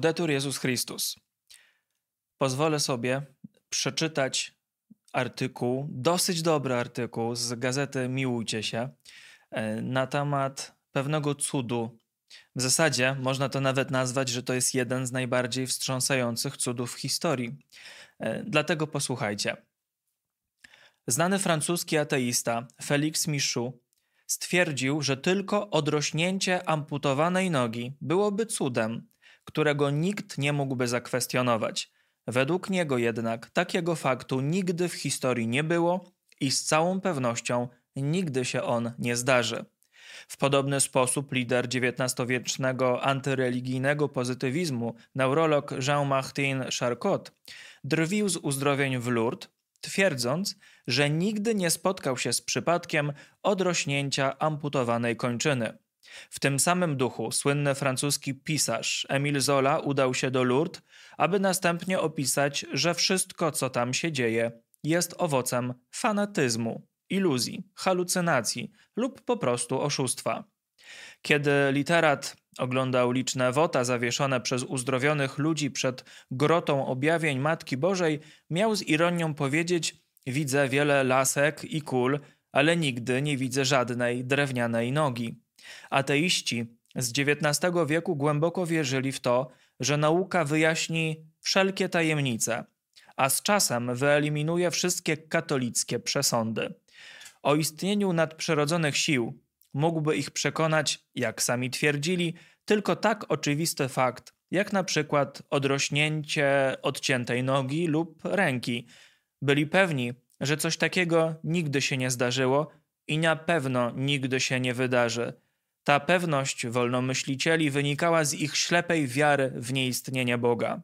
Laudetur Jezus Chrystus. Pozwolę sobie przeczytać artykuł, dosyć dobry artykuł z gazety Miłujcie się na temat pewnego cudu. W zasadzie można to nawet nazwać, że to jest jeden z najbardziej wstrząsających cudów w historii. Dlatego posłuchajcie. Znany francuski ateista Félix Michoud stwierdził, że tylko odrośnięcie amputowanej nogi byłoby cudem, którego nikt nie mógłby zakwestionować. Według niego jednak takiego faktu nigdy w historii nie było i z całą pewnością nigdy się on nie zdarzy. W podobny sposób lider XIX-wiecznego antyreligijnego pozytywizmu, neurolog Jean-Martin Charcot, drwił z uzdrowień w Lourdes, twierdząc, że nigdy nie spotkał się z przypadkiem odrośnięcia amputowanej kończyny. W tym samym duchu słynny francuski pisarz Émile Zola udał się do Lourdes, aby następnie opisać, że wszystko, co tam się dzieje, jest owocem fanatyzmu, iluzji, halucynacji lub po prostu oszustwa. Kiedy literat oglądał liczne wota zawieszone przez uzdrowionych ludzi przed grotą objawień Matki Bożej, miał z ironią powiedzieć: widzę wiele lasek i kul, ale nigdy nie widzę żadnej drewnianej nogi. Ateiści z XIX wieku głęboko wierzyli w to, że nauka wyjaśni wszelkie tajemnice, a z czasem wyeliminuje wszystkie katolickie przesądy. O istnieniu nadprzyrodzonych sił mógłby ich przekonać, jak sami twierdzili, tylko tak oczywisty fakt, jak na przykład odrośnięcie odciętej nogi lub ręki. Byli pewni, że coś takiego nigdy się nie zdarzyło i na pewno nigdy się nie wydarzy. Ta pewność wolnomyślicieli wynikała z ich ślepej wiary w nieistnienie Boga.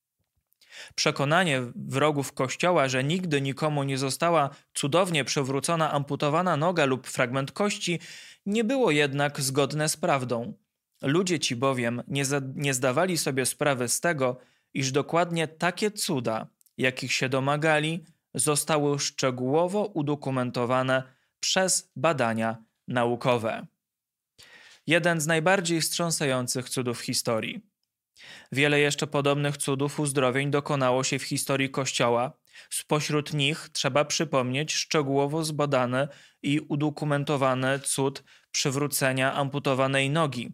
Przekonanie wrogów Kościoła, że nigdy nikomu nie została cudownie przywrócona amputowana noga lub fragment kości, nie było jednak zgodne z prawdą. Ludzie ci bowiem nie zdawali sobie sprawy z tego, iż dokładnie takie cuda, jakich się domagali, zostały szczegółowo udokumentowane przez badania naukowe. Jeden z najbardziej wstrząsających cudów historii. Wiele jeszcze podobnych cudów uzdrowień dokonało się w historii Kościoła. Spośród nich trzeba przypomnieć szczegółowo zbadany i udokumentowany cud przywrócenia amputowanej nogi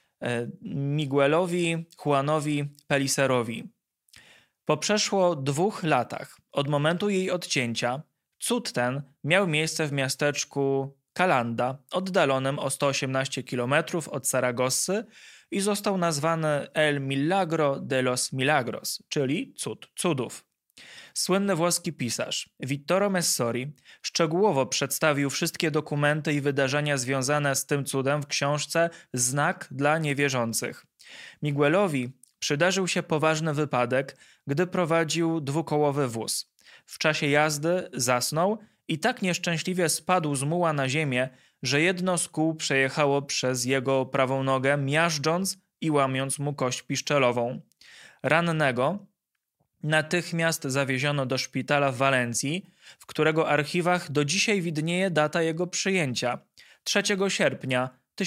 Miguelowi Juanowi Peliserowi. Po przeszło 2 latach od momentu jej odcięcia cud ten miał miejsce w miasteczku Calanda, oddalonym o 118 km od Saragossy, i został nazwany El Milagro de los Milagros, czyli cud cudów. Słynny włoski pisarz Vittore Messori szczegółowo przedstawił wszystkie dokumenty i wydarzenia związane z tym cudem w książce Znak dla niewierzących. Miguelowi przydarzył się poważny wypadek, gdy prowadził 2-kołowy wóz. W czasie jazdy zasnął i tak nieszczęśliwie spadł z muła na ziemię, że jedno z kół przejechało przez jego prawą nogę, miażdżąc i łamiąc mu kość piszczelową. Rannego natychmiast zawieziono do szpitala w Walencji, w którego archiwach do dzisiaj widnieje data jego przyjęcia – 3 sierpnia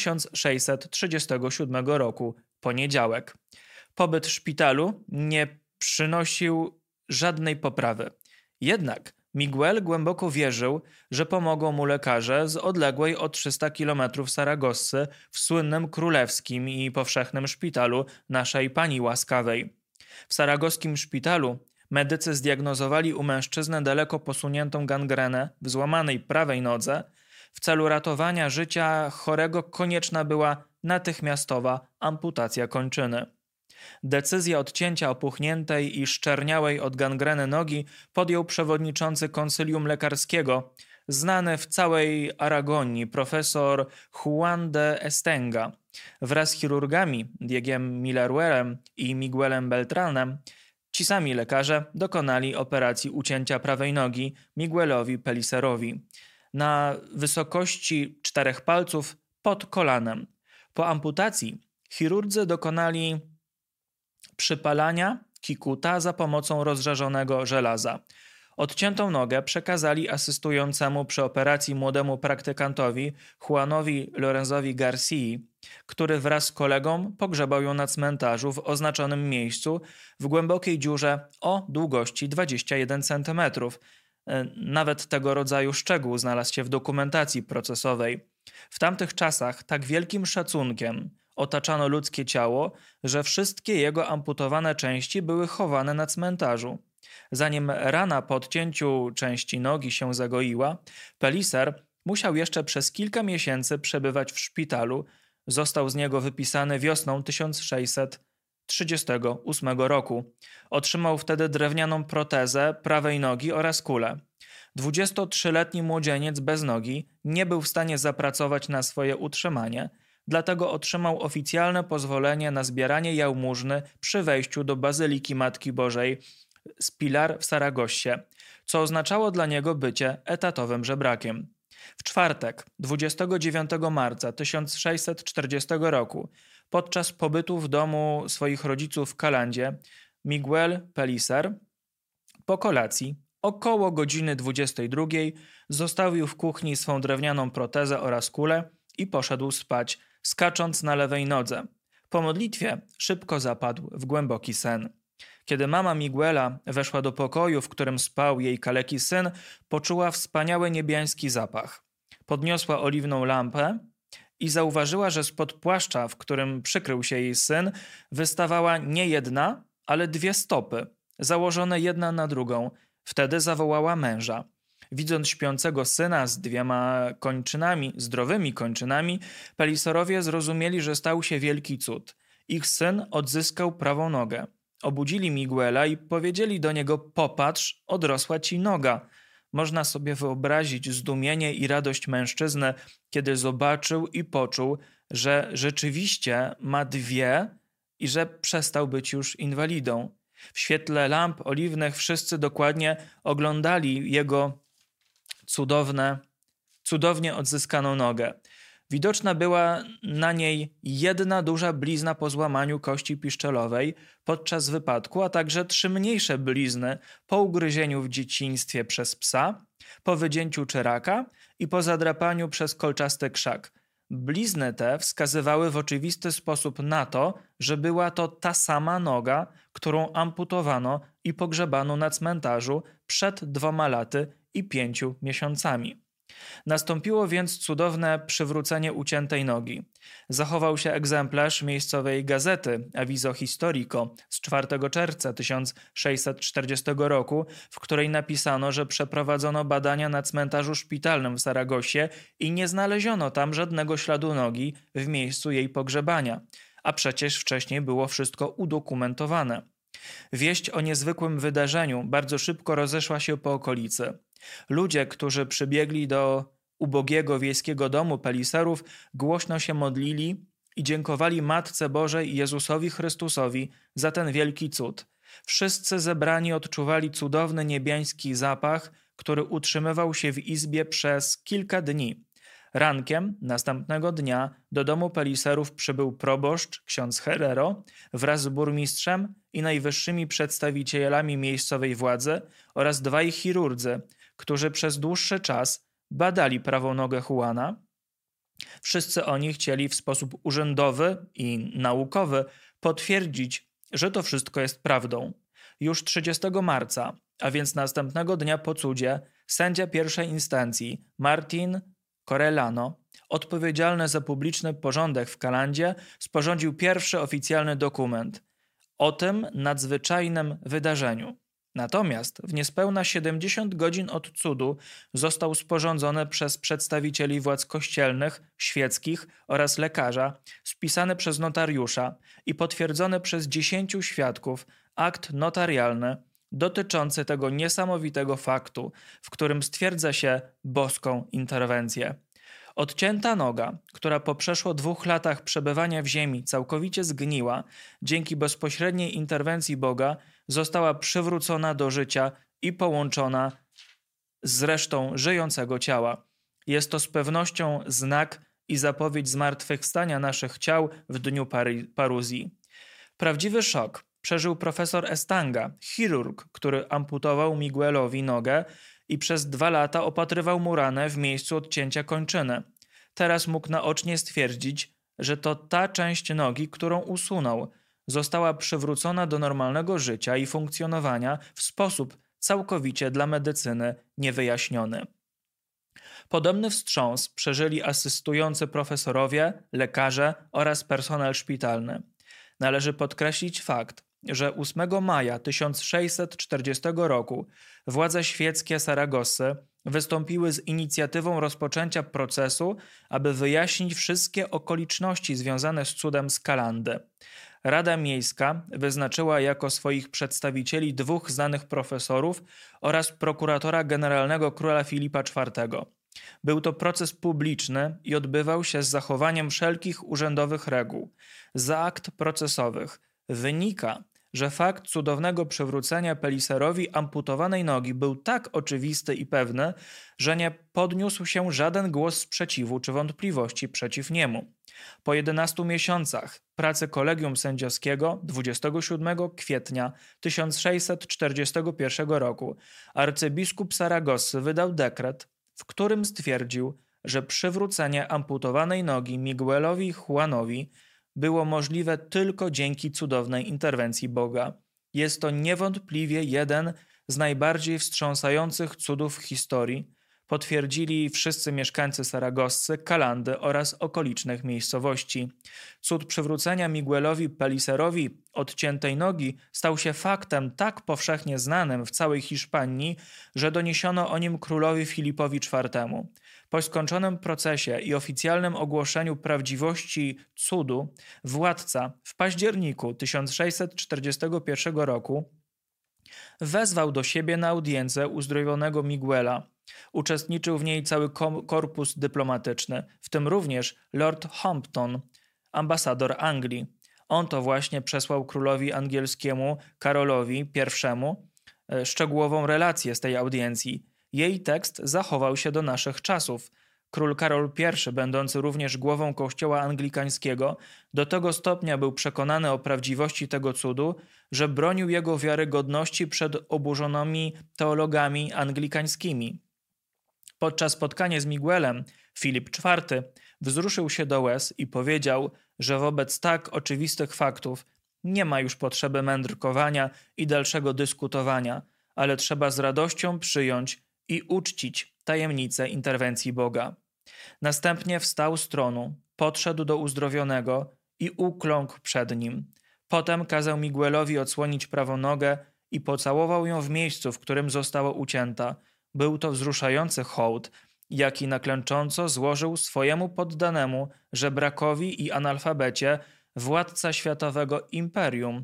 1637 roku, poniedziałek. Pobyt w szpitalu nie przynosił żadnej poprawy. Jednak Miguel głęboko wierzył, że pomogą mu lekarze z odległej o 300 km Saragossy w słynnym królewskim i powszechnym szpitalu Naszej Pani Łaskawej. W saragoskim szpitalu medycy zdiagnozowali u mężczyzny daleko posuniętą gangrenę w złamanej prawej nodze. W celu ratowania życia chorego konieczna była natychmiastowa amputacja kończyny. Decyzję odcięcia opuchniętej i szczerniałej od gangreny nogi podjął przewodniczący konsylium lekarskiego, znany w całej Aragonii profesor Juan de Estenga. Wraz z chirurgami Diegiem Milleruelem i Miguelem Beltranem ci sami lekarze dokonali operacji ucięcia prawej nogi Miguelowi Peliserowi na wysokości 4 palców pod kolanem. Po amputacji chirurdzy dokonali przypalania kikuta za pomocą rozżarzonego żelaza. Odciętą nogę przekazali asystującemu przy operacji młodemu praktykantowi Juanowi Lorenzowi Garcii, który wraz z kolegą pogrzebał ją na cmentarzu w oznaczonym miejscu w głębokiej dziurze o długości 21 cm. Nawet tego rodzaju szczegół znalazł się w dokumentacji procesowej. W tamtych czasach tak wielkim szacunkiem otaczano ludzkie ciało, że wszystkie jego amputowane części były chowane na cmentarzu. Zanim rana po odcięciu części nogi się zagoiła, Pellicer musiał jeszcze przez kilka miesięcy przebywać w szpitalu. Został z niego wypisany wiosną 1638 roku. Otrzymał wtedy drewnianą protezę prawej nogi oraz kulę. 23-letni młodzieniec bez nogi nie był w stanie zapracować na swoje utrzymanie, dlatego otrzymał oficjalne pozwolenie na zbieranie jałmużny przy wejściu do Bazyliki Matki Bożej z Pilar w Saragossie, co oznaczało dla niego bycie etatowym żebrakiem. W czwartek, 29 marca 1640 roku, podczas pobytu w domu swoich rodziców w Calandzie, Miguel Pellicer po kolacji około godziny 22 zostawił w kuchni swą drewnianą protezę oraz kulę i poszedł spać, skacząc na lewej nodze. Po modlitwie szybko zapadł w głęboki sen. Kiedy mama Miguela weszła do pokoju, w którym spał jej kaleki syn, poczuła wspaniały niebiański zapach. Podniosła oliwną lampę i zauważyła, że spod płaszcza, w którym przykrył się jej syn, wystawała nie jedna, ale dwie stopy, założone jedna na drugą. Wtedy zawołała męża. Widząc śpiącego syna z dwiema kończynami, zdrowymi kończynami, Pellicerowie zrozumieli, że stał się wielki cud. Ich syn odzyskał prawą nogę. Obudzili Miguela i powiedzieli do niego: popatrz, odrosła ci noga. Można sobie wyobrazić zdumienie i radość mężczyzny, kiedy zobaczył i poczuł, że rzeczywiście ma dwie i że przestał być już inwalidą. W świetle lamp oliwnych wszyscy dokładnie oglądali jego cudownie odzyskaną nogę. Widoczna była na niej jedna duża blizna po złamaniu kości piszczelowej podczas wypadku, a także 3 mniejsze blizny po ugryzieniu w dzieciństwie przez psa, po wycięciu czeraka i po zadrapaniu przez kolczasty krzak. Blizny te wskazywały w oczywisty sposób na to, że była to ta sama noga, którą amputowano i pogrzebano na cmentarzu przed 2 laty i 5 miesiącami. Nastąpiło więc cudowne przywrócenie uciętej nogi. Zachował się egzemplarz miejscowej gazety Aviso Historico z 4 czerwca 1640 roku, w której napisano, że przeprowadzono badania na cmentarzu szpitalnym w Saragossie i nie znaleziono tam żadnego śladu nogi w miejscu jej pogrzebania, a przecież wcześniej było wszystko udokumentowane. Wieść o niezwykłym wydarzeniu bardzo szybko rozeszła się po okolicy. Ludzie, którzy przybiegli do ubogiego wiejskiego domu Pellicerów, głośno się modlili i dziękowali Matce Bożej i Jezusowi Chrystusowi za ten wielki cud. Wszyscy zebrani odczuwali cudowny niebiański zapach, który utrzymywał się w izbie przez kilka dni. Rankiem następnego dnia do domu Pellicerów przybył proboszcz, ksiądz Herrero, wraz z burmistrzem i najwyższymi przedstawicielami miejscowej władzy oraz 2 chirurdzy, którzy przez dłuższy czas badali prawą nogę Juana. Wszyscy oni chcieli w sposób urzędowy i naukowy potwierdzić, że to wszystko jest prawdą. Już 30 marca, a więc następnego dnia po cudzie, sędzia pierwszej instancji Martin Corellano, odpowiedzialny za publiczny porządek w Calandzie, sporządził pierwszy oficjalny dokument o tym nadzwyczajnym wydarzeniu. Natomiast w niespełna 70 godzin od cudu został sporządzony przez przedstawicieli władz kościelnych, świeckich oraz lekarza, spisany przez notariusza i potwierdzony przez 10 świadków akt notarialny dotyczący tego niesamowitego faktu, w którym stwierdza się boską interwencję. Odcięta noga, która po przeszło 2 latach przebywania w ziemi całkowicie zgniła, dzięki bezpośredniej interwencji Boga została przywrócona do życia i połączona z resztą żyjącego ciała. Jest to z pewnością znak i zapowiedź zmartwychwstania naszych ciał w dniu paruzji. Prawdziwy szok przeżył profesor Estanga, chirurg, który amputował Miguelowi nogę i przez 2 lata opatrywał mu ranę w miejscu odcięcia kończyny. Teraz mógł naocznie stwierdzić, że to ta część nogi, którą usunął, została przywrócona do normalnego życia i funkcjonowania w sposób całkowicie dla medycyny niewyjaśniony. Podobny wstrząs przeżyli asystujący profesorowie, lekarze oraz personel szpitalny. Należy podkreślić fakt, że 8 maja 1640 roku władze świeckie Saragossy wystąpiły z inicjatywą rozpoczęcia procesu, aby wyjaśnić wszystkie okoliczności związane z cudem Skalandy. Rada Miejska wyznaczyła jako swoich przedstawicieli 2 znanych profesorów oraz prokuratora generalnego króla Filipa IV. Był to proces publiczny i odbywał się z zachowaniem wszelkich urzędowych reguł. Z akt procesowych wynika, że fakt cudownego przywrócenia Peliserowi amputowanej nogi był tak oczywisty i pewny, że nie podniósł się żaden głos sprzeciwu czy wątpliwości przeciw niemu. Po 11 miesiącach pracy kolegium sędziowskiego 27 kwietnia 1641 roku arcybiskup Saragossy wydał dekret, w którym stwierdził, że przywrócenie amputowanej nogi Miguelowi Juanowi było możliwe tylko dzięki cudownej interwencji Boga. Jest to niewątpliwie jeden z najbardziej wstrząsających cudów w historii, potwierdzili wszyscy mieszkańcy Saragossy, Kalandy oraz okolicznych miejscowości. Cud przywrócenia Miguelowi Peliserowi odciętej nogi stał się faktem tak powszechnie znanym w całej Hiszpanii, że doniesiono o nim królowi Filipowi IV. Po skończonym procesie i oficjalnym ogłoszeniu prawdziwości cudu, władca w październiku 1641 roku wezwał do siebie na audiencję uzdrowionego Miguela. Uczestniczył w niej cały korpus dyplomatyczny, w tym również Lord Hampton, ambasador Anglii. On to właśnie przesłał królowi angielskiemu Karolowi I szczegółową relację z tej audiencji. Jej tekst zachował się do naszych czasów. Król Karol I, będący również głową kościoła anglikańskiego, do tego stopnia był przekonany o prawdziwości tego cudu, że bronił jego wiarygodności przed oburzonymi teologami anglikańskimi. Podczas spotkania z Miguelem Filip IV wzruszył się do łez i powiedział, że wobec tak oczywistych faktów nie ma już potrzeby mędrkowania i dalszego dyskutowania, ale trzeba z radością przyjąć i uczcić tajemnicę interwencji Boga. Następnie wstał z tronu, podszedł do uzdrowionego i ukląkł przed nim. Potem kazał Miguelowi odsłonić prawą nogę i pocałował ją w miejscu, w którym została ucięta. Był to wzruszający hołd, jaki naklęcząco złożył swojemu poddanemu, żebrakowi i analfabecie, władca światowego imperium,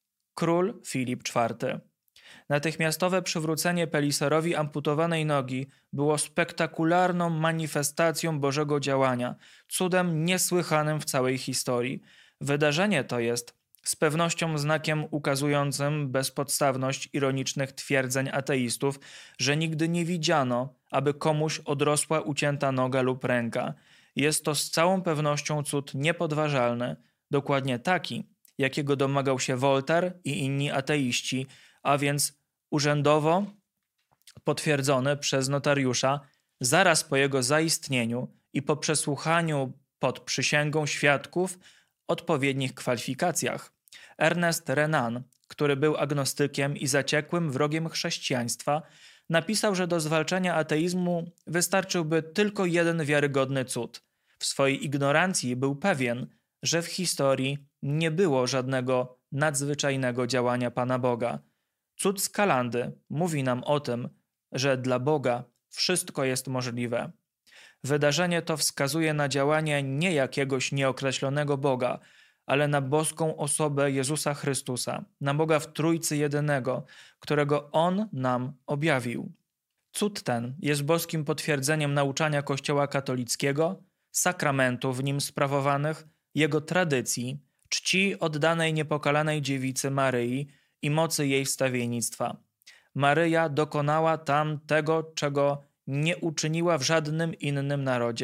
król Filip IV. Natychmiastowe przywrócenie Peliserowi amputowanej nogi było spektakularną manifestacją Bożego działania, cudem niesłychanym w całej historii. Wydarzenie to jest z pewnością znakiem ukazującym bezpodstawność ironicznych twierdzeń ateistów, że nigdy nie widziano, aby komuś odrosła ucięta noga lub ręka. Jest to z całą pewnością cud niepodważalny, dokładnie taki, jakiego domagał się Voltaire i inni ateiści, a więc urzędowo potwierdzony przez notariusza zaraz po jego zaistnieniu i po przesłuchaniu pod przysięgą świadków odpowiednich kwalifikacjach. Ernest Renan, który był agnostykiem i zaciekłym wrogiem chrześcijaństwa, napisał, że do zwalczenia ateizmu wystarczyłby tylko jeden wiarygodny cud. W swojej ignorancji był pewien, że w historii nie było żadnego nadzwyczajnego działania Pana Boga. Cud Skalandy mówi nam o tym, że dla Boga wszystko jest możliwe. Wydarzenie to wskazuje na działanie nie jakiegoś nieokreślonego Boga, ale na boską osobę Jezusa Chrystusa, na Boga w Trójcy Jedynego, którego On nam objawił. Cud ten jest boskim potwierdzeniem nauczania Kościoła katolickiego, sakramentów w nim sprawowanych, jego tradycji, czci oddanej niepokalanej dziewicy Maryi i mocy jej wstawiennictwa. Maryja dokonała tam tego, czego nie uczyniła w żadnym innym narodzie.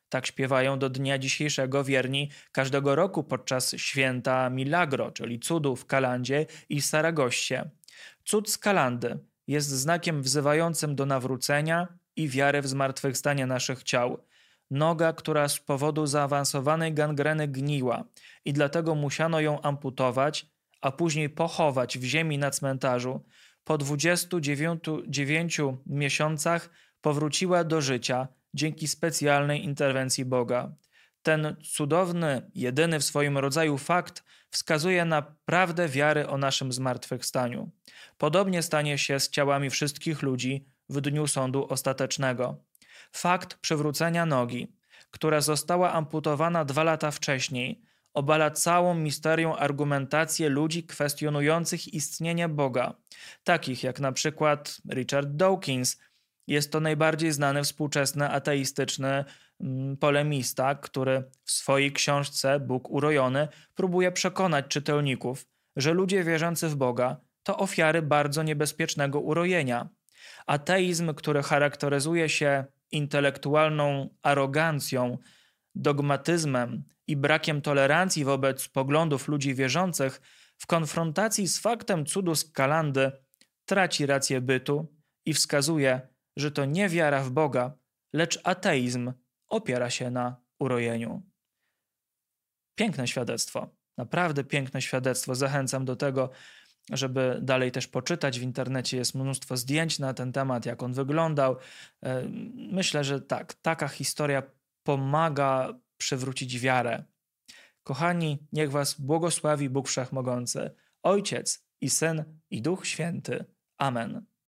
Tak śpiewają do dnia dzisiejszego wierni każdego roku podczas święta Milagro, czyli cudu w Kalandzie i Saragossie. Cud z Kalandy jest znakiem wzywającym do nawrócenia i wiary w zmartwychwstanie naszych ciał. Noga, która z powodu zaawansowanej gangreny gniła i dlatego musiano ją amputować, a później pochować w ziemi na cmentarzu, po 29 miesiącach powróciła do życia dzięki specjalnej interwencji Boga. Ten cudowny, jedyny w swoim rodzaju fakt wskazuje na prawdę wiary o naszym zmartwychwstaniu. Podobnie stanie się z ciałami wszystkich ludzi w dniu sądu ostatecznego. Fakt przywrócenia nogi, która została amputowana 2 lata wcześniej, obala całą misterią argumentację ludzi kwestionujących istnienie Boga, takich jak na przykład Richard Dawkins. Jest to najbardziej znany współczesny ateistyczny polemista, który w swojej książce Bóg urojony próbuje przekonać czytelników, że ludzie wierzący w Boga to ofiary bardzo niebezpiecznego urojenia. Ateizm, który charakteryzuje się intelektualną arogancją, dogmatyzmem i brakiem tolerancji wobec poglądów ludzi wierzących, w konfrontacji z faktem cudu z Kalandy traci rację bytu i wskazuje, że to nie wiara w Boga, lecz ateizm opiera się na urojeniu. Piękne świadectwo, naprawdę piękne świadectwo. Zachęcam do tego, żeby dalej też poczytać. W internecie jest mnóstwo zdjęć na ten temat, jak on wyglądał. Myślę, że tak, taka historia pomaga przywrócić wiarę. Kochani, niech was błogosławi Bóg Wszechmogący, Ojciec i Syn i Duch Święty. Amen.